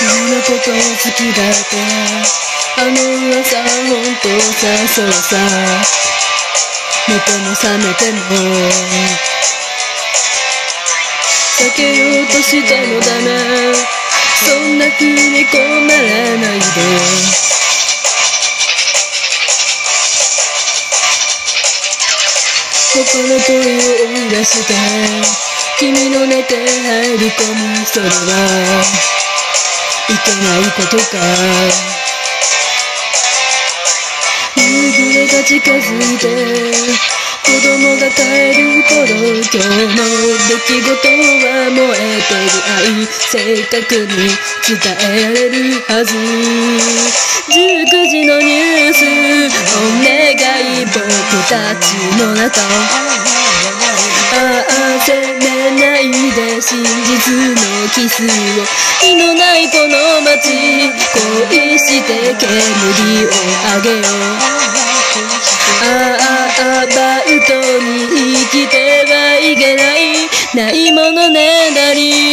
君のこと好きだってあの噂本当さそうさ寝ても覚めても避けようとしてもダメそんな風に困らないで他の問いを追い出して君の寝て入り込むそれはいけないことか夕暮れが近づいて子供が帰る頃今日の出来事は燃えてる愛正確に伝えられるはず19時のニュースお願い僕たちの中責めないで真実のキスを意のないこの街恋して煙をあげようアバウトに生きてはいけないないものねだり